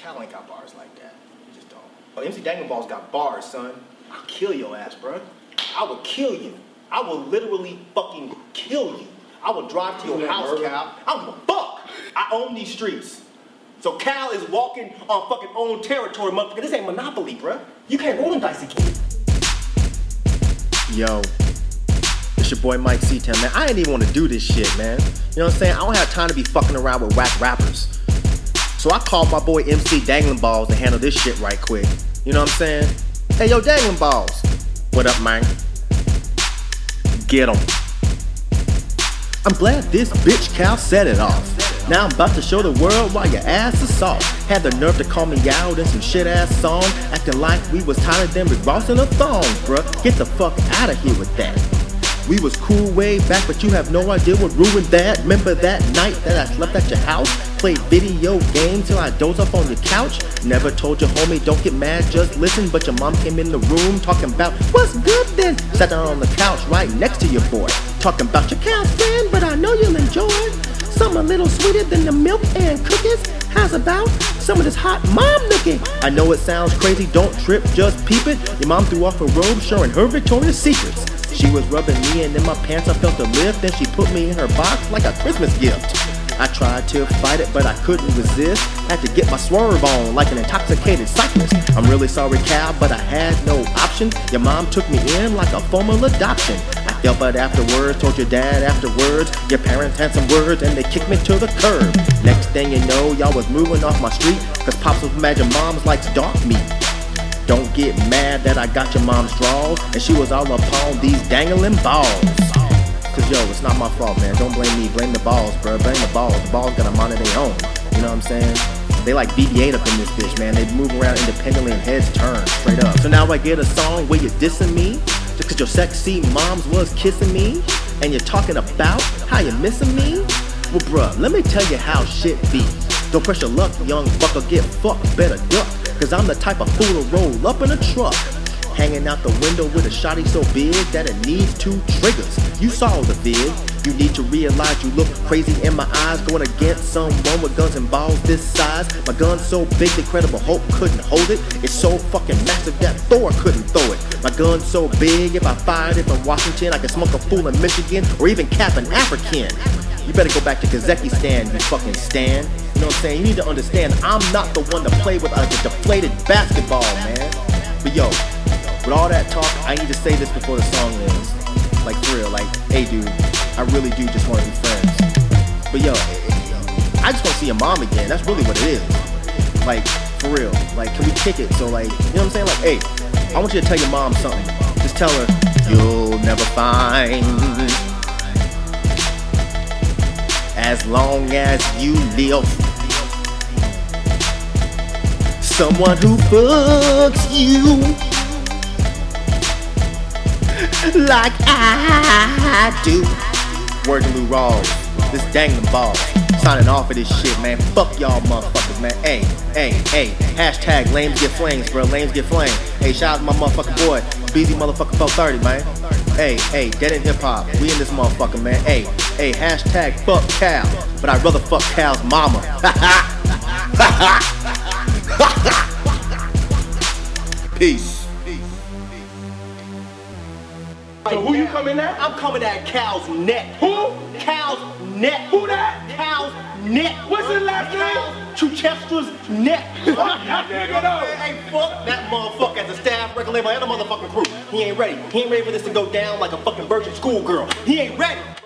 Cal ain't got bars like that. You just don't. But MC Dangling Balls got bars, son. I'll kill your ass, bro. I will kill you. I will literally fucking kill you. I will drive to your house, Cal. I don't give a fuck. I own these streets. So Cal is walking on fucking own territory, motherfucker. This ain't Monopoly, bro. You can't roll them dice again. Yo, it's your boy Mike C-Town, man. I ain't even want to do this shit, man. You know what I'm saying? I don't have time to be fucking around with whack rappers. So I called my boy MC Dangling Balls to handle this shit right quick. You know what I'm saying? Hey, yo, Dangling Balls. What up, man? Get 'em. I'm glad this bitch Cal set it off. Now I'm about to show the world why your ass is soft. Had the nerve to call me out in some shit ass song, acting like we was tighter than Rick Ross in a thong, bruh. Get the fuck out of here with that. We was cool way back, but you have no idea what ruined that. Remember that night that I slept at your house? Played video games till I dozed up on your couch? Never told your homie don't get mad, just listen. But your mom came in the room talking about what's good then. Sat down on the couch right next to your boy, talking about your Cal's friend, but I know you'll enjoy some a little sweeter than the milk and cookies. How's about some of this hot mom looking? I know it sounds crazy, don't trip, just peep it. Your mom threw off her robe showing her Victoria's Secrets. She was rubbing me and in my pants I felt a lift. Then she put me in her box like a Christmas gift. I tried to fight it but I couldn't resist. Had to get my swerve on like an intoxicated cyclist. I'm really sorry Cal, but I had no option. Your mom took me in like a formal adoption. I felt bad afterwards, told your dad afterwards. Your parents had some words and they kicked me to the curb. Next thing you know, y'all was moving off my street, cause Pops was mad your mom's likes dark meat. Don't get mad that I got your mom's draws, and she was all upon these dangling balls. Cause yo, it's not my fault, man. Don't blame me, blame the balls, bro. Blame the balls. The balls got a mind of their own. You know what I'm saying? They like BB-8 up in this bitch, man. They move around independently and heads turn, straight up. So now I get a song where you're dissing me, just cause your sexy moms was kissing me, and you're talking about how you're missing me? Well, bruh, let me tell you how shit be. Don't press your luck, young bucker, get fucked, better duck. Cause I'm the type of fool to roll up in a truck, hanging out the window with a shotty so big that it needs 2 triggers. You saw the vid. You need to realize you look crazy in my eyes, going against someone with guns and balls this size. My gun's so big the Incredible Hulk couldn't hold it. It's so fucking massive that Thor couldn't throw it. My gun's so big, if I fired it from Washington, I could smoke a fool in Michigan or even cap an African. You better go back to Kazakhstan, you fucking Stan. You know what I'm saying? You need to understand, I'm not the one to play with a deflated basketball, man. But yo, with all that talk, I need to say this before the song ends. Like for real, like, hey dude, I really do just want to be friends. But yo, I just want to see your mom again. That's really what it is. Like, for real. Like, can we kick it? So like, you know what I'm saying? Like, hey, I want you to tell your mom something. Just tell her, you'll never find, as long as you live, someone who fucks you like I do. Word to Lou Rawls, this Dangling Balls, signing off of this shit, man. Fuck y'all motherfuckers, man. Hey, hashtag lames get flames, bro. Lames get flames. Hey, shout out to my motherfucking boy, BZ motherfucking 430, man. Hey, dead in hip hop. We in this motherfucker, man. Hey, hashtag fuck Cal, but I'd rather fuck Cal's mama. Peace. So who you coming at? I'm coming at Cal's neck. Who? Cal's neck. Who that? Cal's neck. What's his last name? Chuchestra's neck. Fuck that nigga though. Hey, fuck that motherfucker as a staff, record label, and a motherfucking crew. He ain't ready. He ain't ready for this to go down like a fucking virgin schoolgirl. He ain't ready.